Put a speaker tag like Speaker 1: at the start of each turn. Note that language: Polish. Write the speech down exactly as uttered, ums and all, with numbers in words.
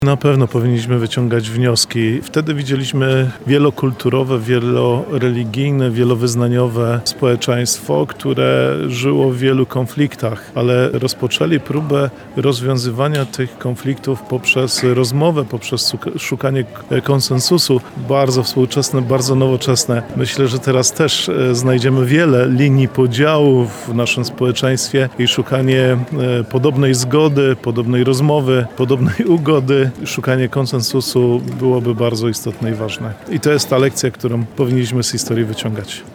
Speaker 1: Na pewno powinniśmy wyciągać wnioski. Wtedy widzieliśmy wielokulturowe, wieloreligijne, wielowyznaniowe społeczeństwo, które żyło w wielu konfliktach, ale rozpoczęli próbę rozwiązywania tych konfliktów poprzez rozmowę, poprzez szukanie konsensusu. Bardzo współczesne, bardzo nowoczesne. Myślę, że teraz też znajdziemy wiele linii podziału w naszym społeczeństwie i szukanie podobnej zgody, podobnej rozmowy, podobnej ugody, szukanie konsensusu byłoby bardzo istotne i ważne. I to jest ta lekcja, którą powinniśmy z historii wyciągać.